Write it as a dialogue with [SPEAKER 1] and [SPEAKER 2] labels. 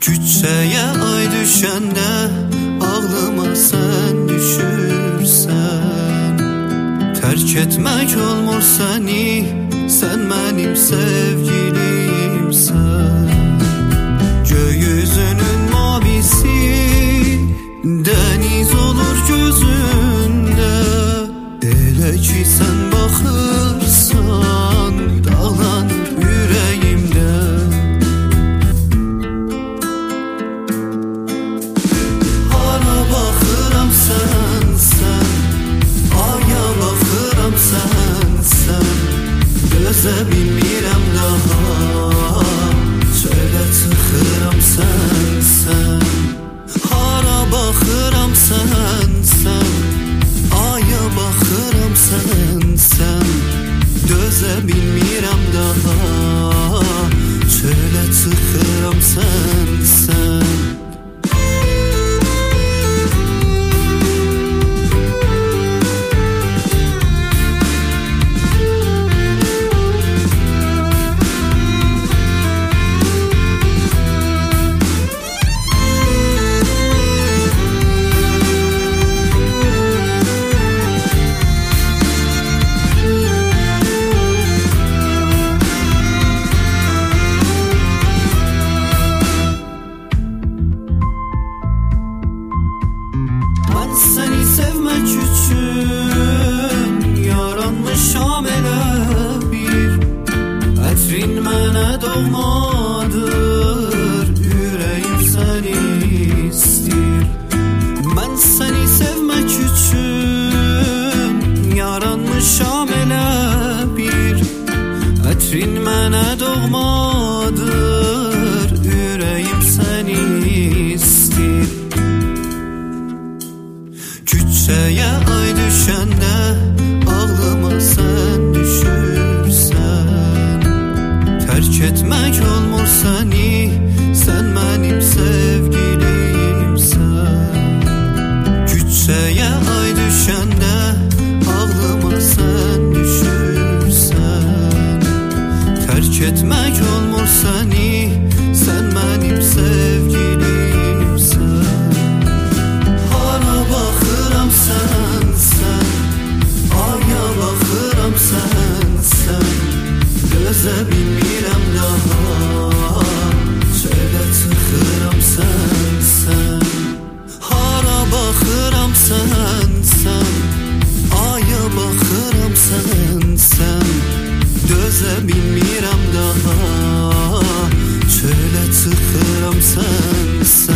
[SPEAKER 1] Küçəyə ay düşəndə ağlıma sən düşürsən. Tərk etmək olmur səni, sən mənim sevgilimsən. Gökyüzünün mavisi dəniz olur gözündə. Elə ki sən baxırsan dağlanır ürəyimdə. Hara baxıram sənsən, aya baxıram sənsən. Dözə bilmirəm daha, çölə çıxıram sənsən. Hara baxıram sənsən, aya baxıram sənsən. Dözə bilmirəm daha, çölə çıxıram sənsən. Səni sevmək üçün yaranmışam elə bir. Ətrin mənə doğmadır, ürəyim səni istir. Mən səni sevmək üçün yaranmışam elə bir. Ətrin mənə doğmadır, ürəyim səni istir. Küçəyə ay düşəndə ağlıma sən düşürsən. Tərk etmək olmur səni, sən mənim sevgilimsən. Küçəyə ay düşəndə ağlıma sən düşürsən. Tərk etmək olmur səni, sən mənim sevgilimsən. Hara baxıram sənsən, aya baxıram sənsən. Dözə bilmirəm daha, çölə çıxıram sənsən. Hara baxıram sənsən, aya baxıram sənsən. Dözə bilmirəm daha, çölə çıxıram sənsən.